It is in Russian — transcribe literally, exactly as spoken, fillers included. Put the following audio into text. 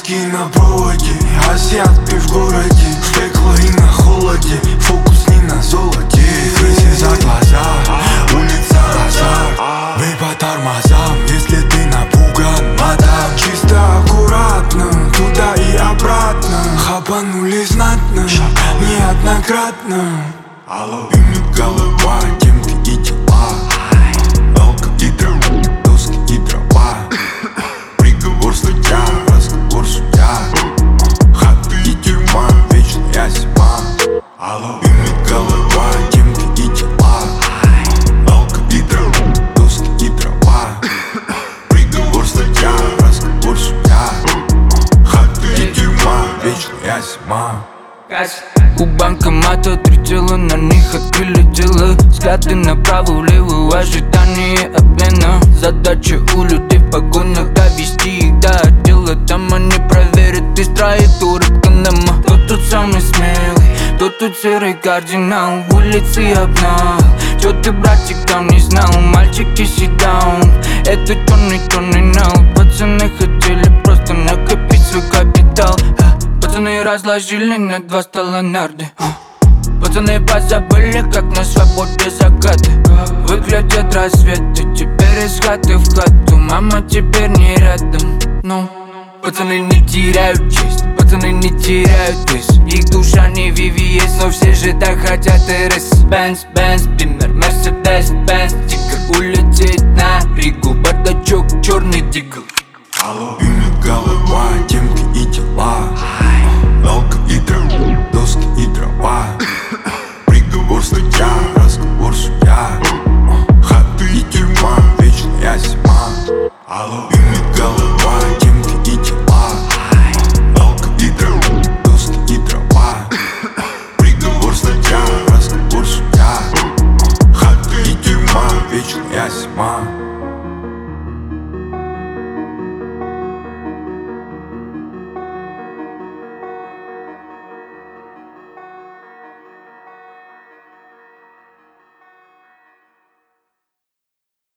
Девушки на проводе, азиаты в городе, в пекло и на холоде, фокус не на золоте. Крыси за глаза, улица азарт, бей по тормозам, если ты напуган матом. Чисто аккуратно, туда и обратно, хапанули знатно, неоднократно. Имя голова, темки и тела, алка и дрова, доски и дрова. Приговор статья, разговор судья, хаты и тюрьма, вечная зима. Имя голова, темки и тела, алка и дрова, доски и дрова. Приговор статья, разговор судья, хаты и тюрьма, вечная зима. У банкомата три тела, на них открыли дело. Взгляды направо-влево, ожидание обмена. Задача у людей в погонах довести их до отдела. Там они проверят из траектории Канема. Кто тут самый смелый, кто тут серый кардинал, улицы обнал. Чё ты, братик, там не знал? Мальчики, sit down. Это тонный, тонный нал. Пацаны хотели просто накопить свой капитал. Пацаны разложили на два стола нарды. Пацаны позабыли, как на свободе закаты. Выглядят рассветы, теперь из хаты в хату. Мама теперь не рядом, но пацаны не теряют честь, пацаны не теряют вес. Их душа не ви ви эс, но все же так хотят эр эс. Бенз, Бенз, Биммер, Мерседес, Бенз, Тигр улетит на Ригу, бардачок, черный дигл. Имя голова, темки и тела,